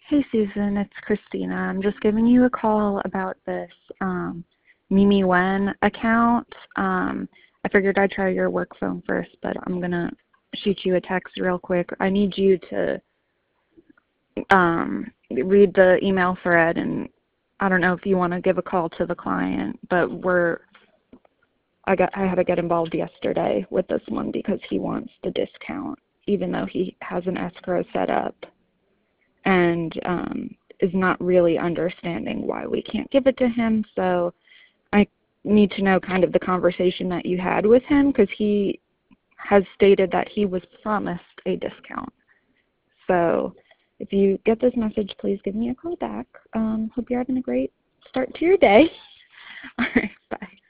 Hey Susan, it's Christina. I'm just giving you a call about this Mimi Wen account. I figured I'd try your work phone first, but I'm going to shoot you a text real quick. I need you to read the email thread, and I don't know if you want to give a call to the client, but I had to get involved yesterday with this one because he wants the discount, even though he has an escrow set up, and is not really understanding why we can't give it to him. So I need to know kind of the conversation that you had with him, because he has stated that he was promised a discount. So if you get this message, please give me a call back. Hope you're having a great start to your day. All right, bye.